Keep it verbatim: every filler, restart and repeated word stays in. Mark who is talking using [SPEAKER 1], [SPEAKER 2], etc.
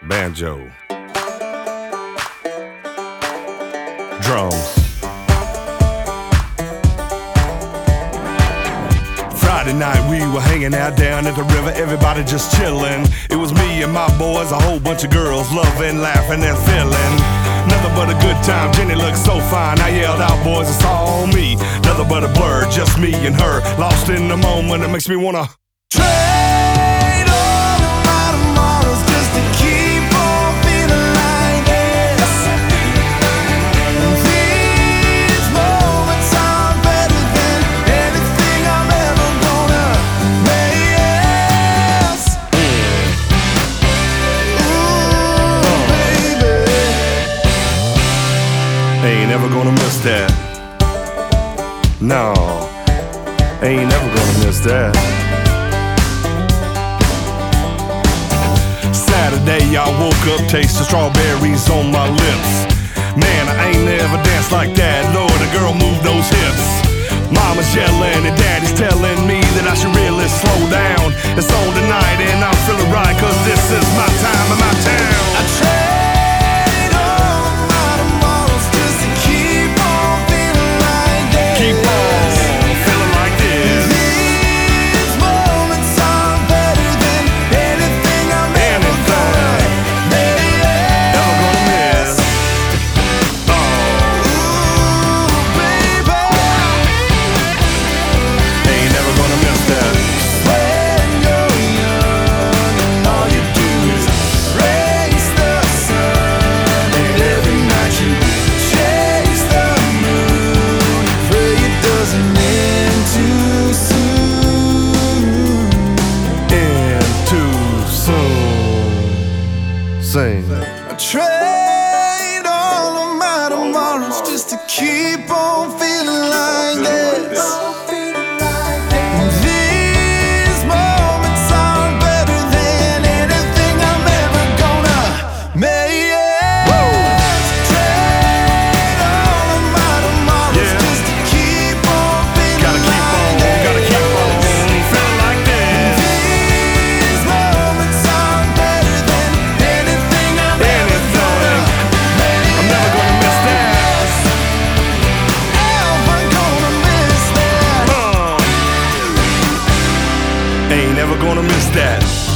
[SPEAKER 1] banjo, drums. Friday night we were hanging out down at the river, everybody just chilling. It was me and my boys, a whole bunch of girls, loving, laughing and feeling. Nothing but a good time, Jenny looked so fine. I yelled out, boys, it's all me. Nothing but a blur, just me and her, lost in the moment. It makes me wanna trade all of my tomorrows just to keep on feeling like this. These moments are better than anything I'm ever gonna miss. Ooh, baby, ain't never gonna miss that. No, ain't never gonna miss that. Saturday, I woke up, tasting strawberries on my lips. Man, I ain't never danced like that. Lord, a girl move those hips. Mama's yelling and daddy's telling me that I should really slow down. It's on tonight and I'm feeling right, cause this is my time and my town. I trade all of my tomorrows just to keep on feeling like this. Keep on feeling like this. These moments are better than anything I'm ever gonna ever gonna miss. Oh, ooh, baby, ain't never gonna miss that. When you're young and all you do is raise the sun, and every night you chase the moon, pray it doesn't end too soon. End too soon. Sing. I trade all of my tomorrows just to keep on feeling like this. These moments are better than anything I'm ever gonna make. Trade all of my tomorrows just to keep on feeling like this. Gotta keep on feeling like this. These moments are better than anything I'm ever gonna make. I'm never gonna miss that. Ever gonna miss that. Uh, ain't never gonna miss that.